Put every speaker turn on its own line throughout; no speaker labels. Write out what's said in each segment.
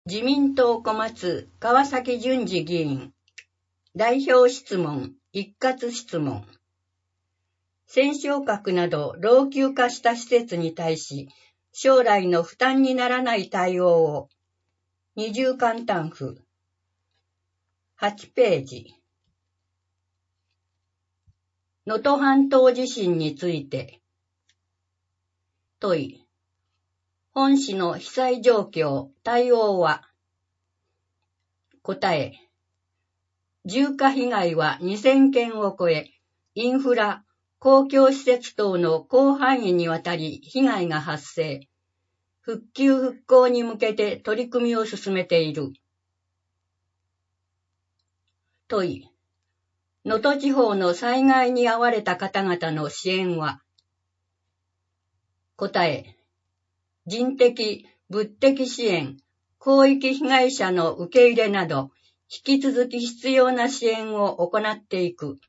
自民党小松川崎淳二議員。代表質問、一括質問。戦勝閣など老朽化した施設に対し、将来の負担にならない対応を。二重簡単符。8ページ。能登半島地震について。問い。本市の被災状況、対応は。答え。重火被害は2000件を超え、インフラ、公共施設等の広範囲にわたり被害が発生。復旧復興に向けて取り組みを進めている。問い。能登地方の災害に遭われた方々の支援は。答え。人的、物的支援、広域被害者の受け入れなど、引き続き必要な支援を行っていく。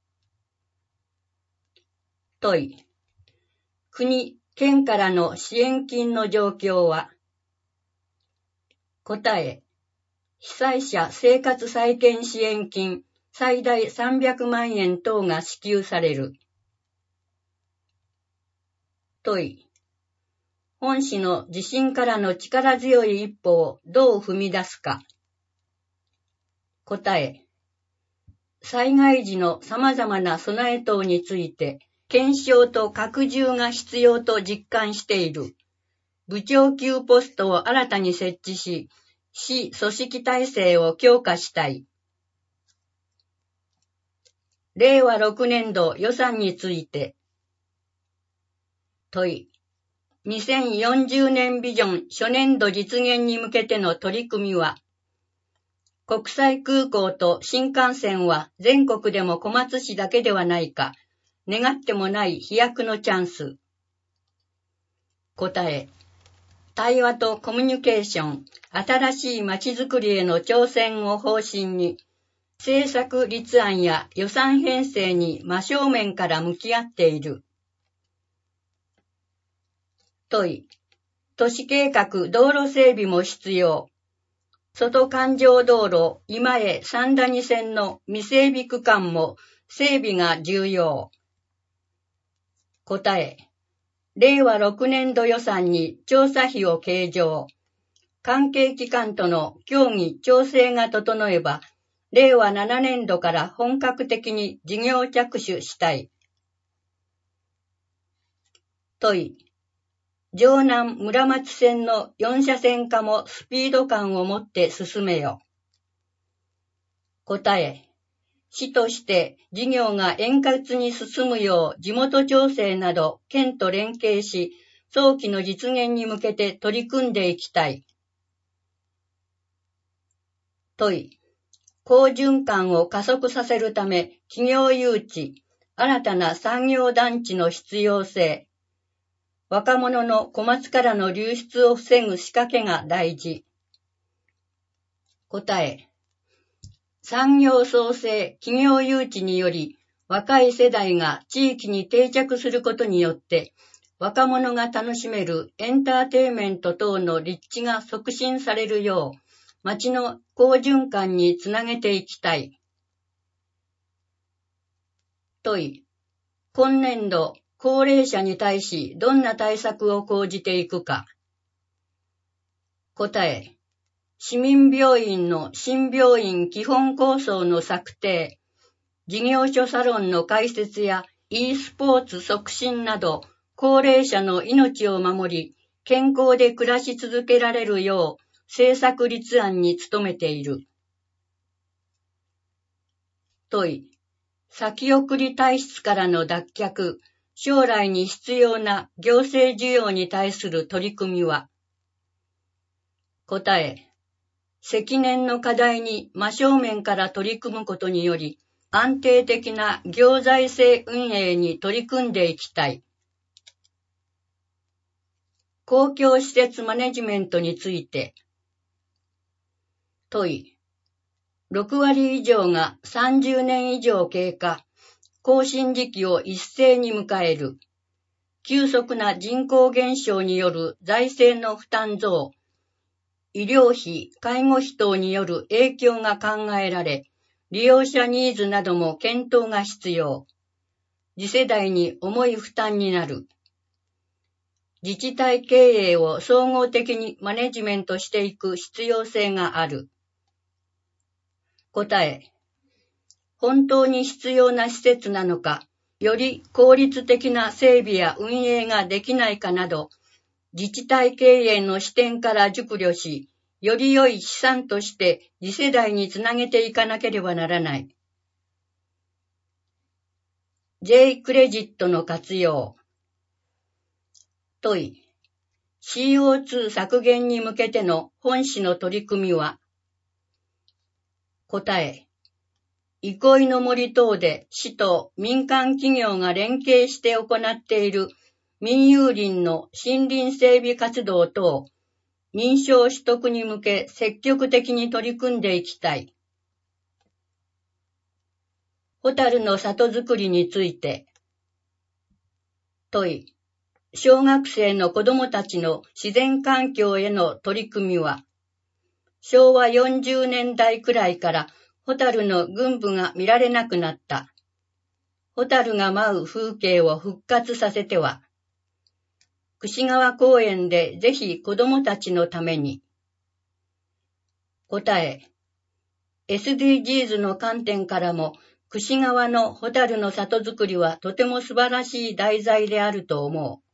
問い。国、県からの支援金の状況は。答え。被災者生活再建支援金最大300万円等が支給される。問い。本市の地震からの力強い一歩をどう踏み出すか。答え。災害時の様々な備え等について、検証と拡充が必要と実感している。部長級ポストを新たに設置し、市組織体制を強化したい。令和6年度予算について。問い。2040年ビジョン初年度実現に向けての取り組みは。国際空港と新幹線は全国でも小松市だけではないか。願ってもない飛躍のチャンス。答え。対話とコミュニケーション、新しい街づくりへの挑戦を方針に、政策立案や予算編成に真正面から向き合っている。問い。都市計画道路整備も必要。外環状道路今江三谷線の未整備区間も整備が重要。答え。令和6年度予算に調査費を計上。関係機関との協議調整が整えば、令和7年度から本格的に事業着手したい。問い。城南村松線の4車線化もスピード感を持って進めよ。答え。市として事業が円滑に進むよう地元調整など県と連携し、早期の実現に向けて取り組んでいきたい。問い。好循環を加速させるため、企業誘致、新たな産業団地の必要性。若者の小松からの流出を防ぐ仕掛けが大事。答え。産業創生、企業誘致により、若い世代が地域に定着することによって、若者が楽しめるエンターテイメント等の立地が促進されるよう、町の好循環につなげていきたい。問い。今年度、高齢者に対しどんな対策を講じていくか。答え。市民病院の新病院基本構想の策定、事業所サロンの開設や e スポーツ促進など、高齢者の命を守り、健康で暮らし続けられるよう、政策立案に努めている。問い。先送り体質からの脱却、将来に必要な行政需要に対する取り組みは。答え。積年の課題に真正面から取り組むことにより、安定的な行財政運営に取り組んでいきたい。公共施設マネジメントについて。問い。6割以上が30年以上経過、更新時期を一斉に迎える。急速な人口減少による財政の負担増。 医療費、介護費等による影響が考えられ、利用者ニーズなども検討が必要。次世代に重い負担になる。自治体経営を総合的にマネジメントしていく必要性がある。答え。本当に必要な施設なのか、より効率的な整備や運営ができないかなど、自治体経営の視点から熟慮し、より良い資産として次世代につなげていかなければならない。J クレジットの活用。問い。CO2 削減に向けての本市の取り組みは。答え。憩いの森等で市と民間企業が連携して行っている民有林の森林整備活動等、認証取得に向け積極的に取り組んでいきたい。ホタルの里づくりについて。問い。小学生の子どもたちの自然環境への取り組みは、昭和40年代くらいからホタルの群舞が見られなくなった。ホタルが舞う風景を復活させては、櫛川公園でぜひ子どもたちのために。答え。SDGs の観点からも、櫛川のホタルの里づくりはとても素晴らしい題材であると思う。